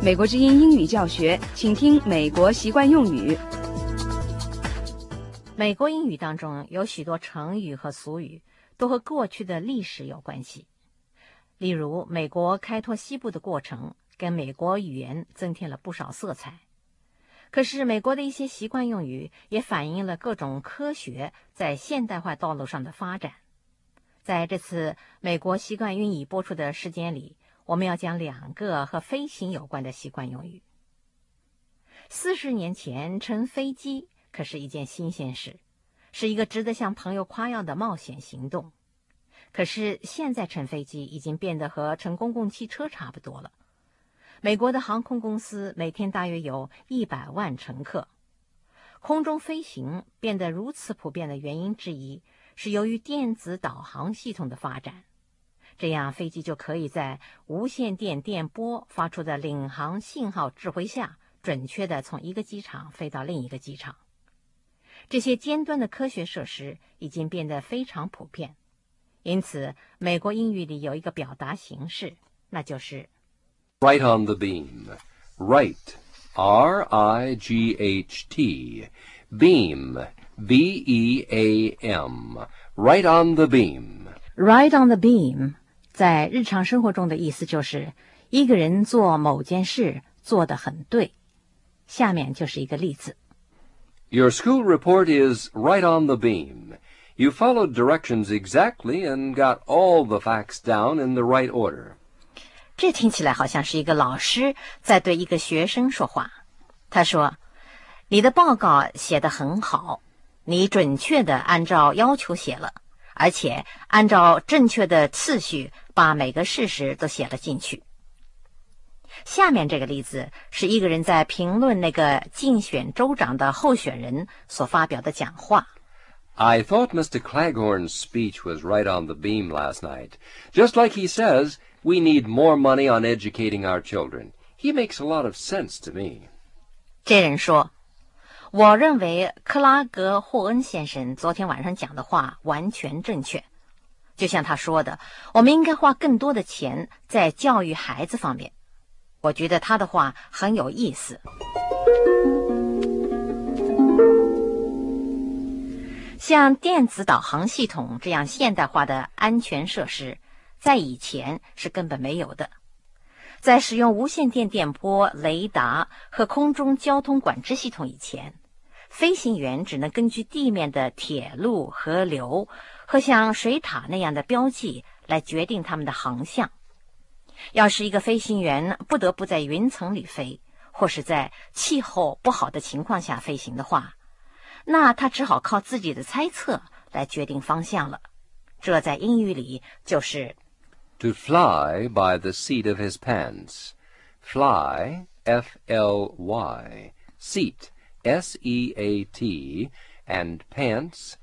美国之音英语教学，请听美国习惯用语。 美国英语当中有许多成语和俗语都和过去的历史有关系，例如美国开拓西部的过程跟美国语言增添了不少色彩。可是美国的一些习惯用语也反映了各种科学在现代化道路上的发展。在这次美国习惯英语播出的时间里，我们要讲2个和飞行有关的习惯用语。40年前乘飞机可是一件新鲜事，是一个值得向朋友夸耀的冒险行动。可是现在乘飞机已经变得和乘公共汽车差不多了。美国的航空公司每天大约有100万乘客。空中飞行变得如此普遍的原因之一，是由于电子导航系统的发展。这样飞机就可以在无线电电波发出的领航信号指挥下，准确地从一个机场飞到另一个机场。这些尖端的科学设施已经变得非常普遍，因此美国英语里有一个表达形式，那就是 Right on the beam. Right, R-I-G-H-T. Beam, B-E-A-M. Right on the beam. Right on the beam 在日常生活中的意思就是一个人做某件事做得很对。下面就是一个例子。 Your school report is right on the beam. You followed directions exactly and got all the facts down in the right order. 这听起来好像是一个老师在对一个学生说话。他说，你的报告写得很好，你准确地按照要求写了，而且按照正确的次序把每个事实都写了进去。下面这个例子是一个人在评论那个竞选州长的候选人所发表的讲话。 I thought Mr. Claghorn's speech was right on the beam last night. Just like he says, we need more money on educating our children. He makes a lot of sense to me. 这人说，我认为克拉格霍恩先生昨天晚上讲的话完全正确。就像他说的，我们应该花更多的钱在教育孩子方面。我觉得他的话很有意思。像电子导航系统这样现代化的安全设施，在以前是根本没有的。在使用无线电电波、雷达和空中交通管制系统以前，飞行员只能根据地面的铁路、河流和像水塔那样的标记来决定他们的航向。要是一个飞行员不得不在云层里飞，或是在气候不好的情况下飞行的话，那他只好靠自己的猜测来决定方向了。这在英语里就是 To fly by the seat of his pants. Fly, F-L-Y. Seat, S-E-A-T. And pants,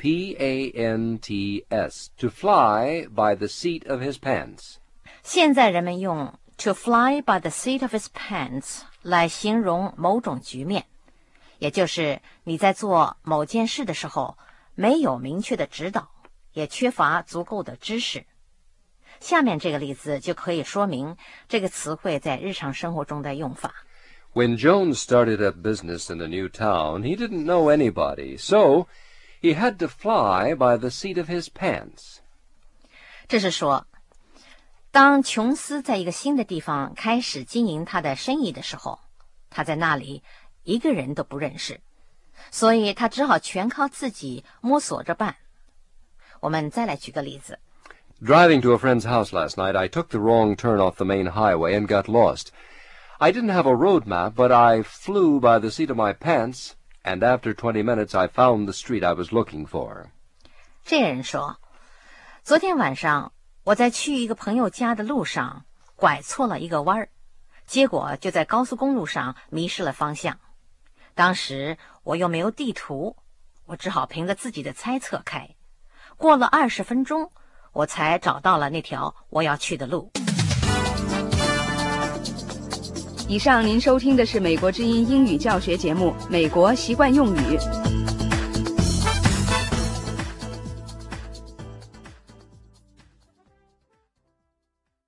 P-A-N-T-S. To fly by the seat of his pants. 现在人们用 to fly by the seat of his pants 来形容某种局面，也就是你在做某件事的时候没有明确的指导，也缺乏足够的知识。下面这个例子就可以说明这个词汇在日常生活中的用法。 When Jones started up business in a new town, he didn't know anybody, so he had to fly by the seat of his pants. 这是说，当琼斯在一个新的地方开始经营他的生意的时候，他在那里一个人都不认识，所以他只好全靠自己摸索着办。我们再来举个例子。 Driving to a friend's house last night, I took the wrong turn off the main highway and got lost. I didn't have a road map, but I flew by the seat of my pants, and after 20 minutes I found the street I was looking for. 这人说，昨天晚上我在去一个朋友家的路上拐错了一个弯儿，结果就在高速公路上迷失了方向。当时我又没有地图，我只好凭着自己的猜测开。过了20分钟，我才找到了那条我要去的路。 以上您收听的是美国之音英语教学节目《美国习惯用语》。